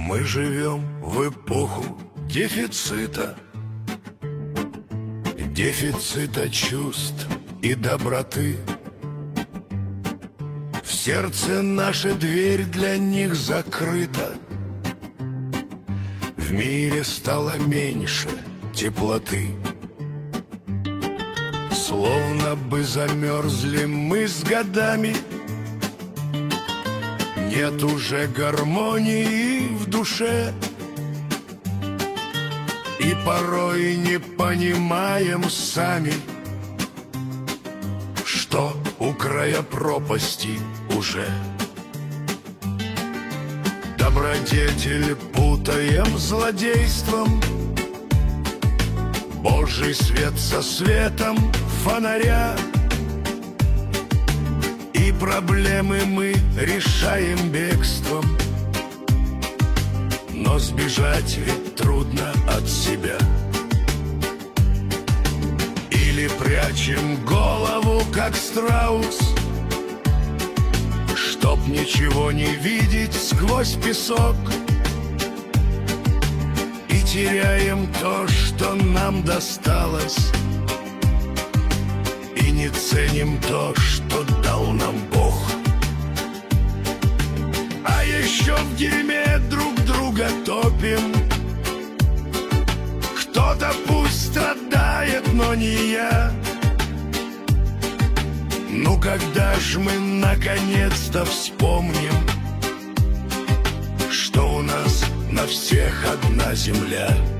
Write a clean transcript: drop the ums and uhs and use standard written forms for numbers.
Мы живем в эпоху дефицита, дефицита чувств и доброты. В сердце наша дверь для них закрыта. В мире стало меньше теплоты. Словно бы замерзли мы с годами. Нет уже гармонии в душе. И порой не понимаем сами, что у края пропасти уже. Добродетель путаем с злодейством, Божий свет со светом фонаря. И проблемы мы решаем бегством, но сбежать ведь трудно от себя. Или прячем голову, как страус, чтоб ничего не видеть сквозь песок. И теряем то, что нам досталось, и не ценим то, что дал нам Бог. А еще в дерьме друг друга топим. Кто-то пусть страдает, но не я. Ну когда ж мы наконец-то вспомним, что у нас на всех одна земля?